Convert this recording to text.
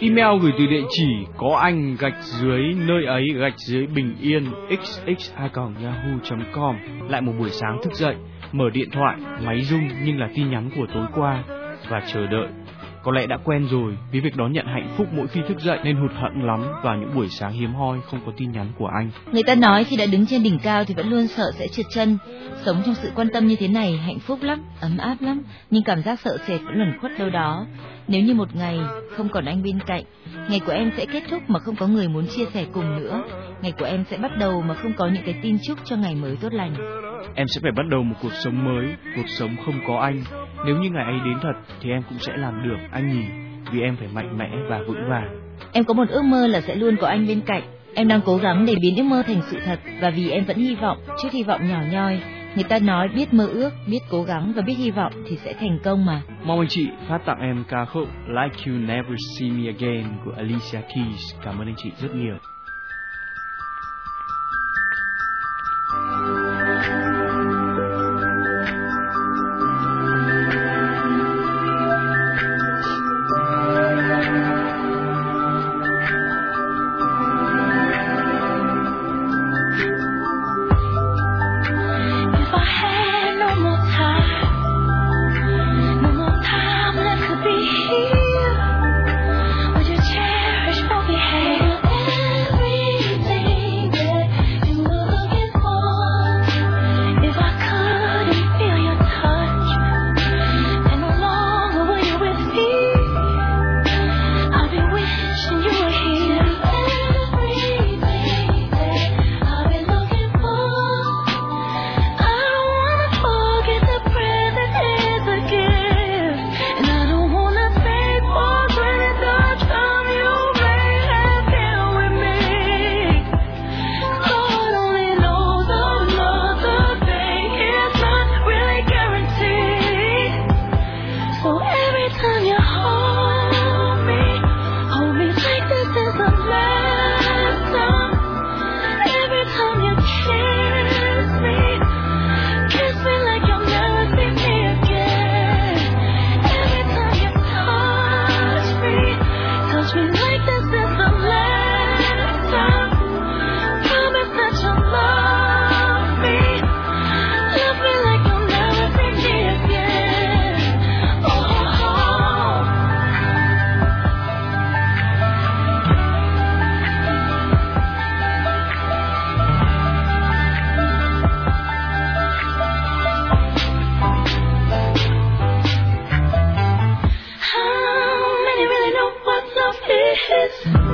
Email gửi từ địa chỉ có anh _ nơi ấy _ bình yên xx@yahoo.com. Lại một buổi sáng thức dậy, mở điện thoại, máy rung nhưng là tin nhắn của tối qua và chờ đợi. Có lẽ đã quen rồi với việc đón nhận hạnh phúc mỗi khi thức dậy nên hụt hẫng lắm vào những buổi sáng hiếm hoi không có tin nhắn của anh. Người ta nói khi đã đứng trên đỉnh cao thì vẫn luôn sợ sẽ trượt chân. Sống trong sự quan tâm như thế này hạnh phúc lắm, ấm áp lắm, nhưng cảm giác sợ sệt vẫn luẩn khuất đâu đó. Nếu như một ngày không còn anh bên cạnh, ngày của em sẽ kết thúc mà không có người muốn chia sẻ cùng nữa. Ngày của em sẽ bắt đầu mà không có những cái tin chúc cho ngày mới tốt lành. Em sẽ phải bắt đầu một cuộc sống mới, cuộc sống không có anh. Nếu như ngày ấy đến thật thì em cũng sẽ làm được anh nhỉ, vì em phải mạnh mẽ và vững vàng. Em có một ước mơ là sẽ luôn có anh bên cạnh. Em đang cố gắng để biến ước mơ thành sự thật, và vì em vẫn hy vọng, chút hy vọng nhỏ nhoi. Người ta nói biết mơ ước, biết cố gắng và biết hy vọng thì sẽ thành công mà. Mong anh chị phát tặng em ca khúc Like You Never See Me Again của Alicia Keys. Cảm ơn anh chị rất nhiều. How many really know what love is?